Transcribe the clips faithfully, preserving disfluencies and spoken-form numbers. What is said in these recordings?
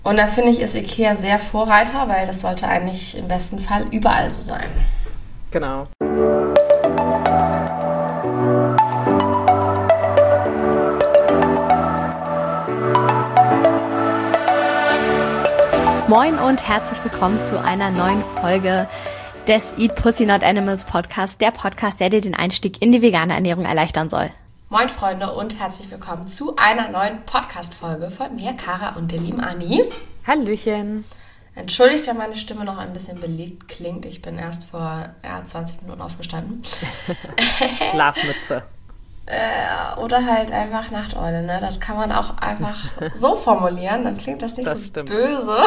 Und da finde ich, ist IKEA sehr Vorreiter, weil das sollte eigentlich im besten Fall überall so sein. Genau. Moin und herzlich willkommen zu einer neuen Folge des Eat Pussy Not Animals Podcast, der Podcast, der dir den Einstieg in die vegane Ernährung erleichtern soll. Moin Freunde und herzlich willkommen zu einer neuen Podcast-Folge von mir, Kara und der lieben Anni. Hallöchen. Entschuldigt, wenn meine Stimme noch ein bisschen belegt klingt. Ich bin erst vor ja, zwanzig Minuten aufgestanden. Schlafmütze. äh, oder halt einfach Nachteule, ne? Das kann man auch einfach so formulieren, dann klingt das nicht das so stimmt. böse.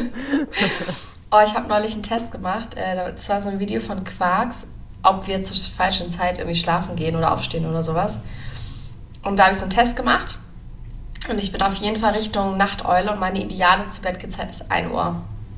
Oh, ich habe neulich einen Test gemacht. Das war so ein Video von Quarks, ob wir zur falschen Zeit irgendwie schlafen gehen oder aufstehen oder sowas. Und da habe ich so einen Test gemacht. Und ich bin auf jeden Fall Richtung Nachteule und meine ideale Zu-Bett-Gehzeit ist ein Uhr.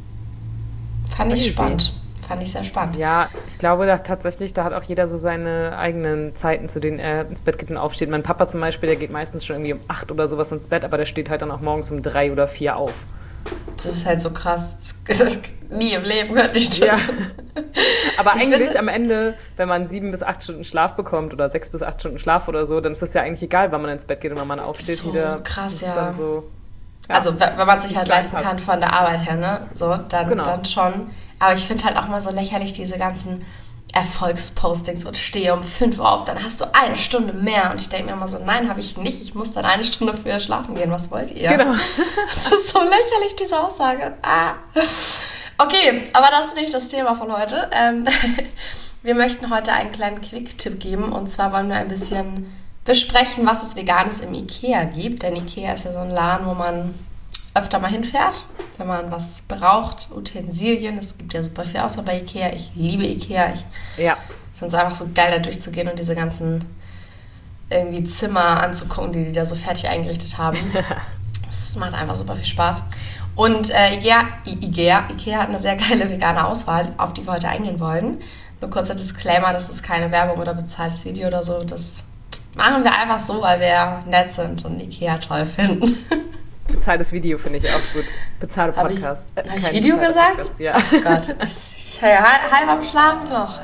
Fand ich spannend. Fand ich sehr spannend. Ja, ich glaube da tatsächlich, da hat auch jeder so seine eigenen Zeiten, zu denen er ins Bett geht und aufsteht. Mein Papa zum Beispiel, der geht meistens schon irgendwie um acht oder sowas ins Bett, aber der steht halt dann auch morgens um drei oder vier auf. Das ist halt so krass. Das ist, nie im Leben könnte ich das. Ja. Aber Ich eigentlich finde- am Ende, wenn man sieben bis acht Stunden Schlaf bekommt oder sechs bis acht Stunden Schlaf oder so, dann ist das ja eigentlich egal, wann man ins Bett geht und wann man aufsteht So wieder. krass, Das ist ja. dann so, ja. Also wenn wenn man sich halt Klein leisten passt. kann von der Arbeit her, ne? So, dann, Genau. dann schon. Aber ich finde halt auch mal so lächerlich diese ganzen Erfolgspostings und stehe um fünf Uhr auf, dann hast du eine Stunde mehr. Und ich denke mir immer so, nein, habe ich nicht. Ich muss dann eine Stunde früher schlafen gehen. Was wollt ihr? Genau. Das ist so lächerlich, diese Aussage. Ah. Okay, aber das ist nicht das Thema von heute. Ähm, wir möchten heute einen kleinen Quick-Tipp geben. Und zwar wollen wir ein bisschen besprechen, was es Veganes im Ikea gibt. Denn Ikea ist ja so ein Laden, wo man öfter mal hinfährt, wenn man was braucht, Utensilien. Es gibt ja super viel Auswahl bei Ikea. Ich liebe Ikea. Ich Ja. finde es einfach so geil, da durchzugehen und diese ganzen irgendwie Zimmer anzugucken, die die da so fertig eingerichtet haben. Das macht einfach super viel Spaß. Und äh, Ikea, I- Ikea, Ikea hat eine sehr geile vegane Auswahl, auf die wir heute eingehen wollen. Nur kurzer Disclaimer, das ist keine Werbung oder bezahltes Video oder so. Das machen wir einfach so, weil wir nett sind und Ikea toll finden. Bezahltes Video finde ich auch gut. Bezahlter Habe ich, Podcast. hab ich Kein Video bezahlter gesagt? Podcast, ja. Ach Gott, ich, ich ja, halb, halb am Schlafen noch.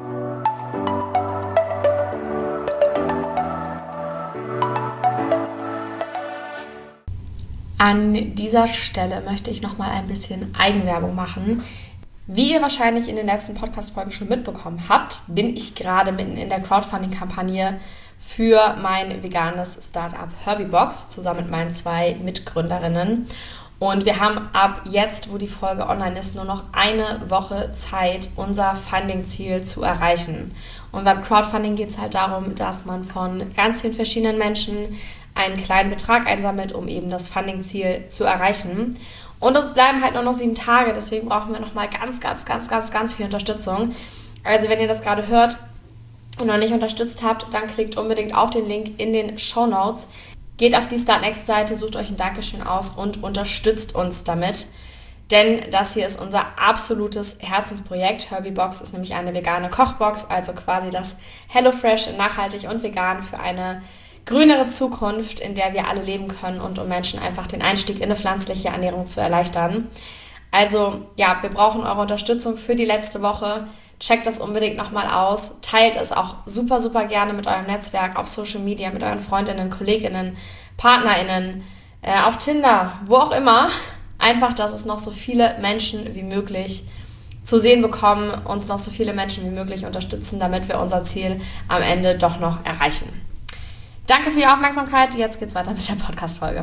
An dieser Stelle möchte ich nochmal ein bisschen Eigenwerbung machen. Wie ihr wahrscheinlich in den letzten Podcast-Folgen schon mitbekommen habt, bin ich gerade mitten in der Crowdfunding-Kampagne für mein veganes Startup Herbiebox zusammen mit meinen zwei Mitgründerinnen. Und wir haben ab jetzt, wo die Folge online ist, nur noch eine Woche Zeit, unser Funding-Ziel zu erreichen. Und beim Crowdfunding geht es halt darum, dass man von ganz vielen verschiedenen Menschen einen kleinen Betrag einsammelt, um eben das Funding-Ziel zu erreichen. Und es bleiben halt nur noch sieben Tage, deswegen brauchen wir nochmal ganz, ganz, ganz, ganz, ganz viel Unterstützung. Also wenn ihr das gerade hört und noch nicht unterstützt habt, dann klickt unbedingt auf den Link in den Shownotes. Geht auf die Startnext-Seite, sucht euch ein Dankeschön aus und unterstützt uns damit. Denn das hier ist unser absolutes Herzensprojekt. Herbiebox ist nämlich eine vegane Kochbox, also quasi das HelloFresh nachhaltig und vegan für eine grünere Zukunft, in der wir alle leben können und um Menschen einfach den Einstieg in eine pflanzliche Ernährung zu erleichtern. Also ja, wir brauchen eure Unterstützung für die letzte Woche. Checkt das unbedingt nochmal aus. Teilt es auch super, super gerne mit eurem Netzwerk, auf Social Media, mit euren Freundinnen, Kolleginnen, PartnerInnen, äh, auf Tinder, wo auch immer. Einfach, dass es noch so viele Menschen wie möglich zu sehen bekommen, uns noch so viele Menschen wie möglich unterstützen, damit wir unser Ziel am Ende doch noch erreichen. Danke für die Aufmerksamkeit. Jetzt geht's weiter mit der Podcast-Folge.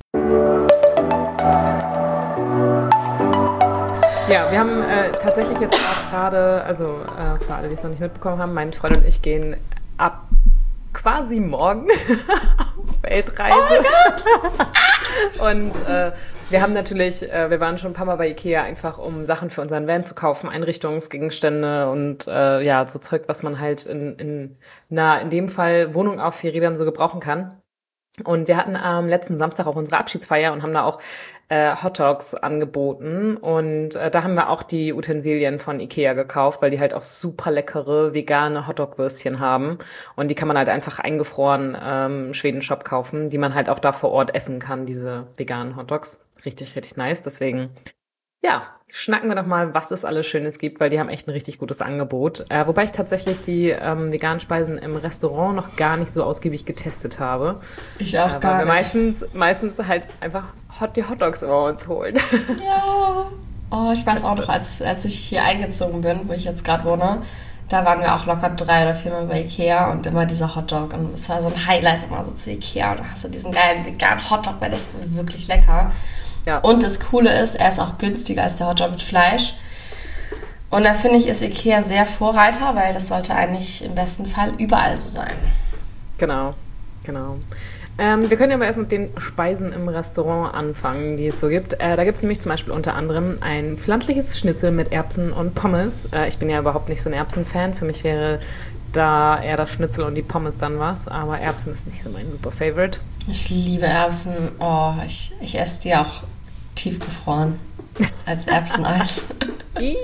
Ja, wir haben äh, tatsächlich jetzt auch gerade, also äh, für alle, die es noch nicht mitbekommen haben, mein Freund und ich gehen ab quasi morgen auf Weltreise. Oh Gott! Und äh, wir haben natürlich, äh, wir waren schon ein paar Mal bei Ikea, einfach um Sachen für unseren Van zu kaufen, Einrichtungsgegenstände und äh, ja, so Zeug, was man halt in, in, na, in dem Fall Wohnung auf vier Rädern so gebrauchen kann. Und wir hatten am letzten Samstag auch unsere Abschiedsfeier und haben da auch äh, Hotdogs angeboten. Und äh, da haben wir auch die Utensilien von Ikea gekauft, weil die halt auch super leckere vegane Hotdog-Würstchen haben. Und die kann man halt einfach eingefroren ähm, im Schweden-Shop kaufen, die man halt auch da vor Ort essen kann, diese veganen Hotdogs. Richtig, richtig nice. Deswegen, ja, schnacken wir doch mal, was es alles Schönes gibt, weil die haben echt ein richtig gutes Angebot. Äh, wobei ich tatsächlich die ähm, veganen Speisen im Restaurant noch gar nicht so ausgiebig getestet habe. Ich auch äh, gar weil wir nicht. meistens, meistens halt einfach hot, die Hotdogs immer uns holen. Ja. Oh, ich weiß auch noch, als, als ich hier eingezogen bin, wo ich jetzt gerade wohne, da waren wir auch locker drei oder viermal bei Ikea und immer dieser Hotdog. Und es war so ein Highlight immer so zu Ikea. Und da hast du diesen geilen veganen Hotdog, weil der ist wirklich lecker. Ja. Und das Coole ist, er ist auch günstiger als der Hotdog mit Fleisch. Und da finde ich, ist Ikea sehr Vorreiter, weil das sollte eigentlich im besten Fall überall so sein. Genau, genau. Ähm, wir können ja aber erst mit den Speisen im Restaurant anfangen, die es so gibt. Äh, da gibt es nämlich zum Beispiel unter anderem ein pflanzliches Schnitzel mit Erbsen und Pommes. Äh, ich bin ja überhaupt nicht so ein Erbsen-Fan. Für mich wäre da eher das Schnitzel und die Pommes dann was. Aber Erbsen ist nicht so mein super Favorite. Ich liebe Erbsen. Oh, ich, ich esse die auch tiefgefroren als Erbseneis. Nein,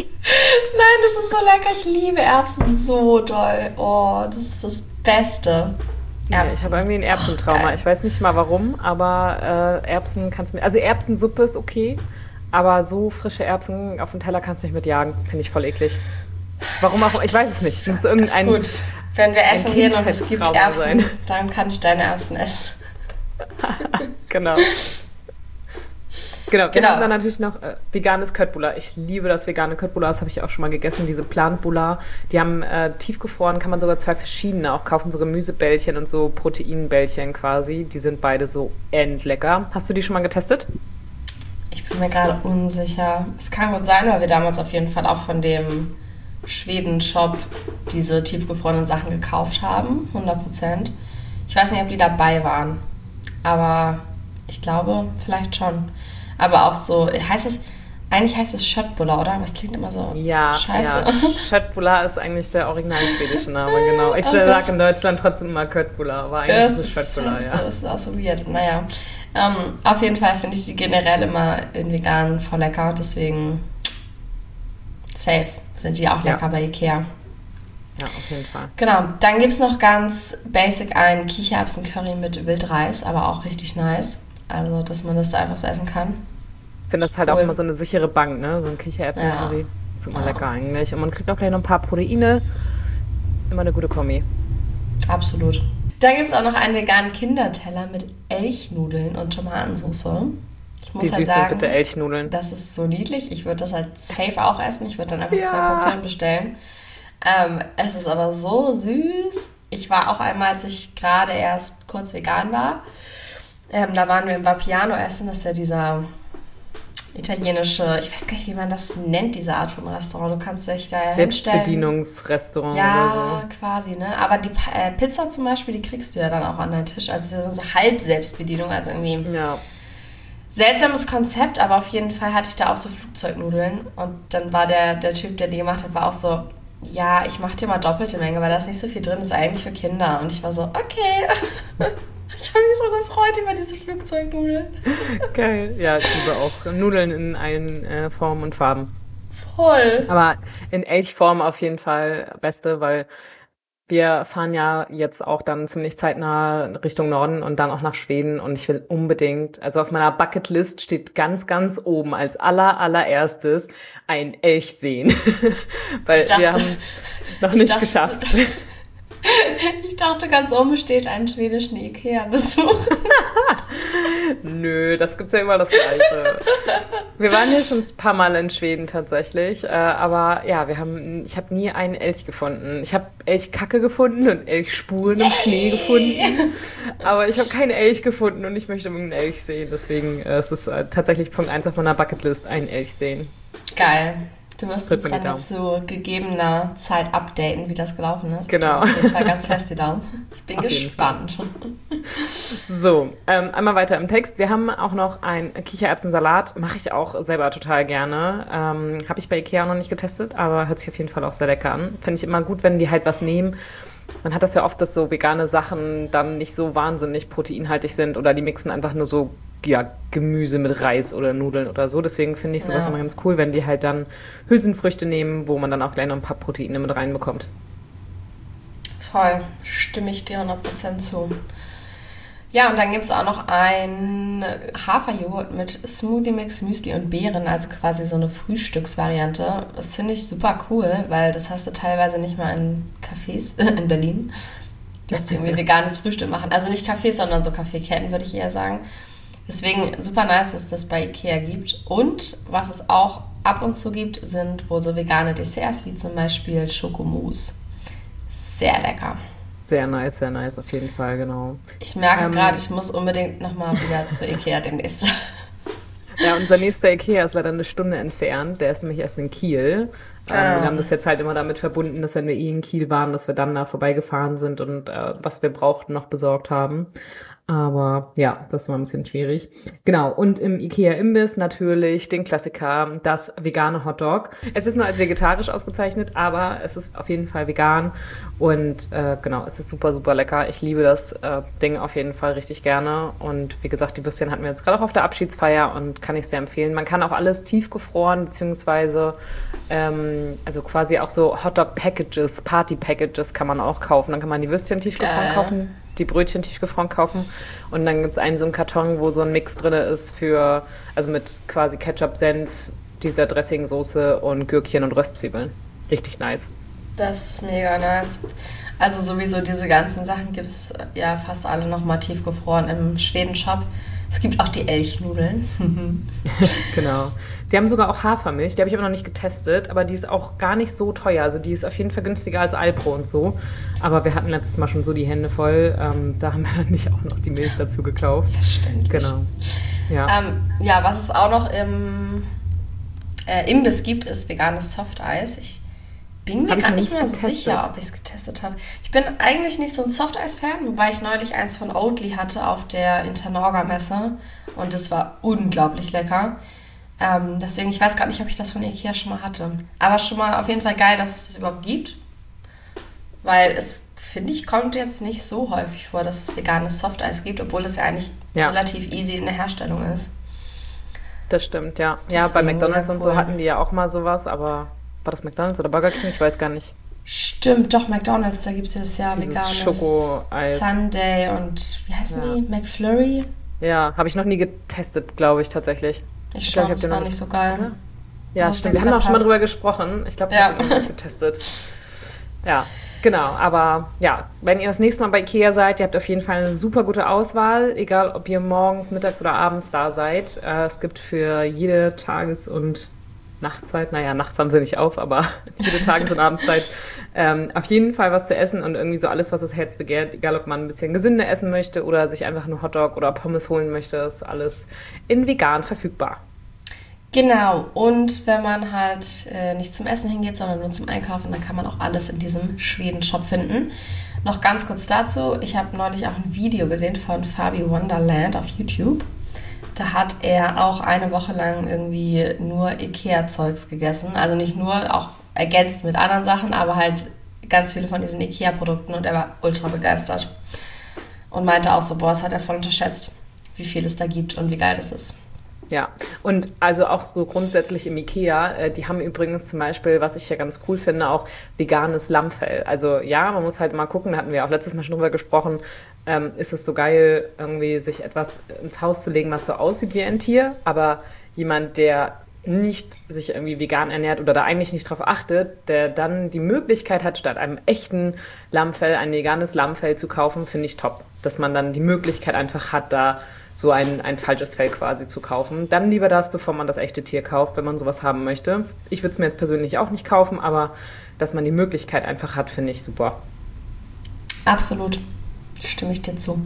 das ist so lecker. Ich liebe Erbsen so doll. Oh, das ist das Beste. Ja, ich habe irgendwie ein Erbsentrauma. Oh, ich weiß nicht mal warum, aber äh, Erbsen kannst du mir... Also Erbsensuppe ist okay, aber so frische Erbsen auf den Teller kannst du nicht mitjagen. Finde ich voll eklig. Warum auch? Ich weiß es nicht. Es muss irgendein, ist gut. Wenn wir essen gehen und es gibt Erbsen, sein. dann kann ich deine Erbsen essen. Genau. Genau, wir Genau. haben dann natürlich noch äh, veganes Köttbullar. Ich liebe das vegane Köttbullar, das habe ich auch schon mal gegessen, diese Plant-Bullar. Die haben äh, tiefgefroren, kann man sogar zwei verschiedene auch kaufen, so Gemüsebällchen und so Proteinbällchen quasi. Die sind beide so endlecker. Hast du die schon mal getestet? Ich bin mir gerade unsicher. Es kann gut sein, weil wir damals auf jeden Fall auch von dem Schweden-Shop diese tiefgefrorenen Sachen gekauft haben, hundert Prozent. Ich weiß nicht, ob die dabei waren, aber ich glaube, vielleicht schon. Aber auch so, heißt es, eigentlich heißt es Köttbullar, oder? Aber es klingt immer so ja, scheiße. Ja, Köttbullar ist eigentlich der original schwedische Name, genau. Ich Oh sage in Deutschland trotzdem immer Köttbullar, aber eigentlich Ja, ist es es ist, Köttbullar, ja. so, ist auch so weird. Naja, ähm, auf jeden Fall finde ich die generell immer in vegan voll lecker. Deswegen safe sind die auch lecker Ja. bei Ikea. Ja, auf jeden Fall. Genau, dann gibt es noch ganz basic ein Kichererbsen-Curry mit Wildreis, aber auch richtig nice. Also, dass man das da einfach so essen kann. Ich finde das halt Cool. auch immer so eine sichere Bank, ne? So ein Kichererbsen-Curry. Ja. Ist immer Ja. lecker eigentlich. Und man kriegt auch gleich noch ein paar Proteine. Immer eine gute Kombi. Absolut. Dann gibt es auch noch einen veganen Kinderteller mit Elchnudeln und Tomatensauce. Ich muss Wie halt süß sind sagen, bitte Elchnudeln? das ist so niedlich. Ich würde das halt safe auch essen. Ich würde dann einfach Ja. zwei Portionen bestellen. Ähm, es ist aber so süß. Ich war auch einmal, als ich gerade erst kurz vegan war, ähm, da waren wir im Vapiano essen. Das ist ja dieser italienische, ich weiß gar nicht, wie man das nennt, diese Art von Restaurant. Du kannst dich da ja hinstellen. Selbstbedienungsrestaurant Ja, oder so. quasi, ne? Aber die Pa- äh, Pizza zum Beispiel, die kriegst du ja dann auch an deinen Tisch. Also es ist ja so halb Selbstbedienung, also irgendwie Ja. seltsames Konzept, aber auf jeden Fall hatte ich da auch so Flugzeugnudeln. Und dann war der, der Typ, der die gemacht hat, war auch so, ja, ich mach dir mal doppelte Menge, weil da ist nicht so viel drin, das ist eigentlich für Kinder. Und ich war so, okay. Ich habe mich so gefreut über diese Flugzeugnudeln. Geil. Ja, ich liebe auch Nudeln in allen äh, Formen und Farben. Voll. Aber in Elchform auf jeden Fall beste, weil wir fahren ja jetzt auch dann ziemlich zeitnah Richtung Norden und dann auch nach Schweden und ich will unbedingt, also auf meiner Bucketlist steht ganz, ganz oben als aller, allererstes ein Elch sehen. Weil Ich dachte- wir haben es noch ich nicht dachte- geschafft. Ich dachte, ganz oben steht einen schwedischen Ikea-Besuch. Nö, das gibt's ja immer das Gleiche. Wir waren hier schon ein paar Mal in Schweden tatsächlich, äh, aber ja, wir haben, ich habe nie einen Elch gefunden. Ich habe Elchkacke gefunden und Elchspuren im Schnee gefunden, aber ich habe keinen Elch gefunden und ich möchte einen Elch sehen. Deswegen äh, es ist es äh, tatsächlich Punkt eins auf meiner Bucketlist, einen Elch sehen. Geil. Du wirst Drück uns mir die dann jetzt zu gegebener Zeit updaten, wie das gelaufen ist. Genau. Ich drücke auf jeden Fall ganz fest die Daumen. Ich bin Auf jeden gespannt. So, ähm, einmal weiter im Text. Wir haben auch noch einen Kichererbsensalat. Mache ich auch selber total gerne. Ähm, Habe ich bei Ikea noch nicht getestet, aber hört sich auf jeden Fall auch sehr lecker an. Finde ich immer gut, wenn die halt was nehmen, man hat das ja oft, dass so vegane Sachen dann nicht so wahnsinnig proteinhaltig sind oder die mixen einfach nur so ja, Gemüse mit Reis oder Nudeln oder so. Deswegen finde ich sowas Ja. immer ganz cool, wenn die halt dann Hülsenfrüchte nehmen, wo man dann auch gleich noch ein paar Proteine mit reinbekommt. Voll, stimme ich dir hundert Prozent zu. Ja, und dann gibt es auch noch ein Haferjoghurt mit Smoothie Mix, Müsli und Beeren, also quasi so eine Frühstücksvariante. Das finde ich super cool, weil das hast du teilweise nicht mal in Cafés in Berlin, dass die irgendwie veganes Frühstück machen. Also nicht Cafés, sondern so Kaffeeketten, würde ich eher sagen. Deswegen super nice, dass das bei Ikea gibt. Und was es auch ab und zu gibt, sind wohl so vegane Desserts, wie zum Beispiel Schokomousse. Sehr lecker. Sehr nice, sehr nice, auf jeden Fall, genau. Ich merke Ähm, gerade, ich muss unbedingt nochmal wieder zu Ikea demnächst. Ja, unser nächster Ikea ist leider eine Stunde entfernt. Der ist nämlich erst in Kiel. Ähm, Ah. Wir haben das jetzt halt immer damit verbunden, dass wenn wir eh in Kiel waren, dass wir dann da vorbeigefahren sind und äh, was wir brauchten, noch besorgt haben. Aber ja, das war ein bisschen schwierig. Genau, und im Ikea-Imbiss natürlich den Klassiker, das vegane Hotdog. Es ist nur als vegetarisch ausgezeichnet, aber es ist auf jeden Fall vegan und äh, genau, es ist super, super lecker. Ich liebe das äh, Ding auf jeden Fall richtig gerne und wie gesagt, die Würstchen hatten wir jetzt gerade auch auf der Abschiedsfeier und kann ich sehr empfehlen. Man kann auch alles tiefgefroren, beziehungsweise ähm, also quasi auch so Hotdog-Packages, Party-Packages kann man auch kaufen. Dann kann man die Würstchen tiefgefroren Geil. kaufen, die Brötchen tiefgefroren kaufen und dann gibt es einen so einen Karton, wo so ein Mix drin ist für, also mit quasi Ketchup, Senf, dieser Dressingsoße und Gürkchen und Röstzwiebeln. Richtig nice. Das ist mega nice. Also sowieso diese ganzen Sachen gibt es ja fast alle nochmal tiefgefroren im Schweden-Shop. Es gibt auch die Elchnudeln. Genau. Die haben sogar auch Hafermilch, die habe ich aber noch nicht getestet, aber die ist auch gar nicht so teuer. Also die ist auf jeden Fall günstiger als Alpro und so. Aber wir hatten letztes Mal schon so die Hände voll. Ähm, da haben wir dann nicht auch noch die Milch dazu gekauft. Verständlich. Genau. Ja. Ähm, ja, was es auch noch im äh, Imbiss gibt, ist veganes Softeis. Ich bin mir Hab ich gar noch nicht nicht mehr getestet. sicher, ob ich es getestet habe. Ich bin eigentlich nicht so ein Softeis-Fan, wobei ich neulich eins von Oatly hatte auf der Internorga-Messe und das war unglaublich lecker. Ähm, deswegen, ich weiß gar nicht, ob ich das von Ikea schon mal hatte. Aber schon mal auf jeden Fall geil, dass es das überhaupt gibt. Weil es, finde ich, kommt jetzt nicht so häufig vor, dass es veganes Softeis gibt, obwohl es ja eigentlich Ja. relativ easy in der Herstellung ist. Das stimmt, ja. Ja, Deswegen bei McDonald's mega und so cool. hatten die ja auch mal sowas, aber war das McDonald's oder Burger King? Ich weiß gar nicht. Stimmt, doch, McDonald's, da gibt es das ja Dieses veganes Schokoeis. Sunday und wie heißen Ja. die? McFlurry? Ja, habe ich noch nie getestet, glaube ich, tatsächlich. Ich Ich glaube, glaub, ich hab das den war noch nicht nicht- so geil. oder? Ja, hast stimmt. nichts Wir haben auch schon mal verpasst. drüber gesprochen. Ich glaube, ich Ja. habe den noch nicht getestet. Ja, genau. Aber ja, wenn ihr das nächste Mal bei Ikea seid, ihr habt auf jeden Fall eine super gute Auswahl, egal ob ihr morgens, mittags oder abends da seid. Äh, es gibt für jede Tages- und Nachtzeit, naja, nachts haben sie nicht auf, aber jede Tages- und Abendzeit ähm, auf jeden Fall was zu essen und irgendwie so alles, was das Herz begehrt, egal ob man ein bisschen gesünder essen möchte oder sich einfach nur Hotdog oder Pommes holen möchte, ist alles in vegan verfügbar. Genau, und wenn man halt äh, nicht zum Essen hingeht, sondern nur zum Einkaufen, dann kann man auch alles in diesem Schweden-Shop finden. Noch ganz kurz dazu, ich habe neulich auch ein Video gesehen von Fabi Wonderland auf YouTube. Da hat er auch eine Woche lang irgendwie nur Ikea-Zeugs gegessen. Also nicht nur, auch ergänzt mit anderen Sachen, aber halt ganz viele von diesen Ikea-Produkten und er war ultra begeistert. Und meinte auch so, boah, das hat er voll unterschätzt, wie viel es da gibt und wie geil das ist. Ja, und also auch so grundsätzlich im Ikea, äh, die haben übrigens zum Beispiel, was ich ja ganz cool finde, auch veganes Lammfell. Also ja, man muss halt mal gucken, da hatten wir auch letztes Mal schon drüber gesprochen, ähm, ist es so geil, irgendwie sich etwas ins Haus zu legen, was so aussieht wie ein Tier, aber jemand, der nicht sich irgendwie vegan ernährt oder da eigentlich nicht drauf achtet, der dann die Möglichkeit hat, statt einem echten Lammfell ein veganes Lammfell zu kaufen, finde ich top. Dass man dann die Möglichkeit einfach hat, da so ein, ein falsches Fell quasi zu kaufen. Dann lieber das, bevor man das echte Tier kauft, wenn man sowas haben möchte. Ich würde es mir jetzt persönlich auch nicht kaufen, aber dass man die Möglichkeit einfach hat, finde ich super. Absolut. Stimme ich dir zu.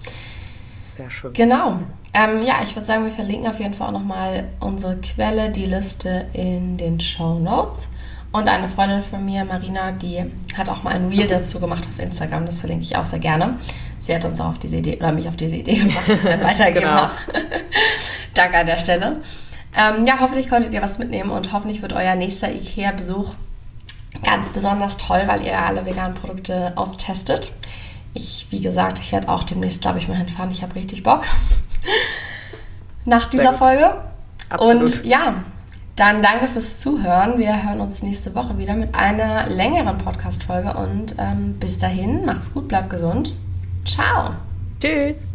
Sehr schön. Genau. Ähm, ja, ich würde sagen, wir verlinken auf jeden Fall auch nochmal unsere Quelle, die Liste in den Shownotes. Und eine Freundin von mir, Marina, die hat auch mal ein Reel dazu gemacht auf Instagram. Das verlinke ich auch sehr gerne. Sie hat uns auch auf diese Idee, oder mich auf diese Idee gemacht, die ich dann weitergegeben Genau. habe. Danke an der Stelle. Ähm, ja, hoffentlich konntet ihr was mitnehmen und hoffentlich wird euer nächster Ikea-Besuch ganz besonders toll, weil ihr alle veganen Produkte austestet. Ich, wie gesagt, ich werde auch demnächst, glaube ich, mal hinfahren. Ich habe richtig Bock nach dieser Folge. Absolut. Und ja, dann danke fürs Zuhören. Wir hören uns nächste Woche wieder mit einer längeren Podcast-Folge. Und ähm, bis dahin, macht's gut, bleibt gesund. Ciao. Tschüss.